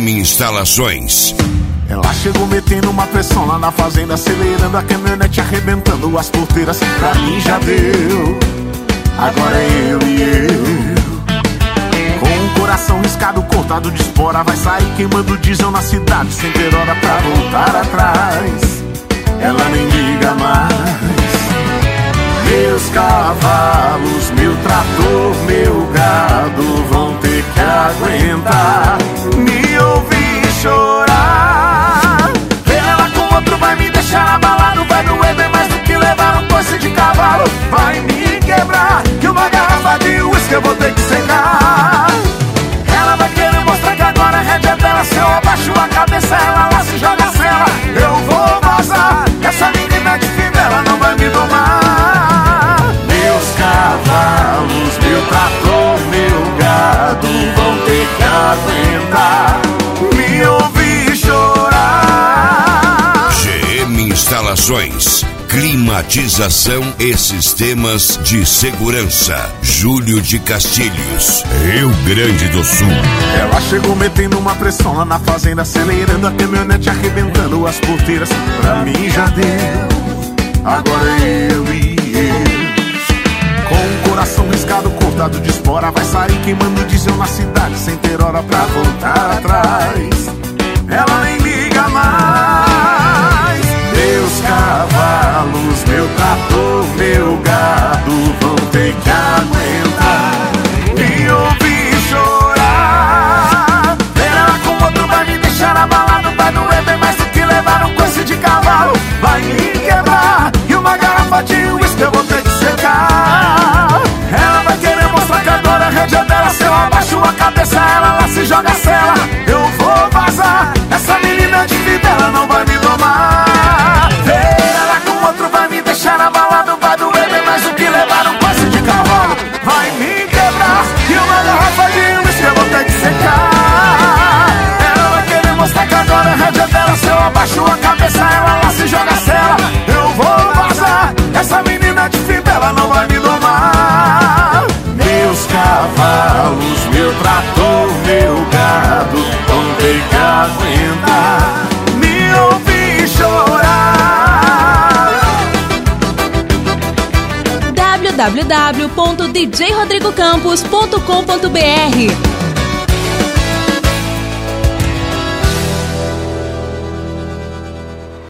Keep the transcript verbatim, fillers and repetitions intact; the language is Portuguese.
M Instalações. Ela chegou metendo uma pressão lá na fazenda, acelerando a caminhonete, arrebentando as porteiras. Pra mim já deu, agora é eu e eu. Com o coração riscado, cortado de espora, vai sair queimando diesel na cidade, sem ter hora pra voltar atrás. Ela nem liga mais. Meus cavalos, meu trator, meu gado vão ter que aguentar me ouvir chorar. Ver ela com outro vai me deixar abalado, vai doer bem mais do que levar um coice de cavalo. Vai me quebrar, que uma garrafa de uísque eu vou ter que secar. Ela vai querer mostrar que agora a rédea dela, se eu abaixo a cabeça, ela lá se joga a cela. Eu vou vazar, essa menina de fivela não vai me domar. Meus cavalos, meu trator, meu gado vão ter que aguentar me ouvir chorar. G M Instalações, climatização e sistemas de segurança. Júlio de Castilhos, Rio Grande do Sul. Ela chegou metendo uma pressão lá na fazenda, acelerando a caminhonete, arrebentando as porteiras. Pra mim já deu, agora é eu e eu. Com o coração riscado, cortado de espora, vai sair queimando diesel na cidade, sem ter hora pra voltar atrás. Ela nem liga mais. Meus cavalos, meu trator, meu gado vão ter que aguentar me ouvir chorar. Ver ela com outro vai me deixar abalado, vai doer bem mais do que levar um coice de cavalo. Vai me quebrar, e uma garrafa de uísque eu vou ter que secar. Ela vai querer mostrar que agora a rédea dela, se eu abaixo a cabeça, ela lá se joga a cela. Eu vou vazar, essa menina de fivela não vai me domar. Ver ela com outro vai me deixar abalado, vai doer bem mais do que levar um coice de cavalo. Vai me quebrar, e uma garrafa de uísque eu vou ter que secar. Ela vai querer mostrar que agora a rédea dela, se eu abaixo a cabeça, ela lá se joga a cela. Eu vou vazar, essa menina de fivela não vai me domar. Meus cavalos, meu trator, meu gado vão ter que aguentar me ouvir chorar. w w w ponto d j rodrigo campos ponto com ponto b r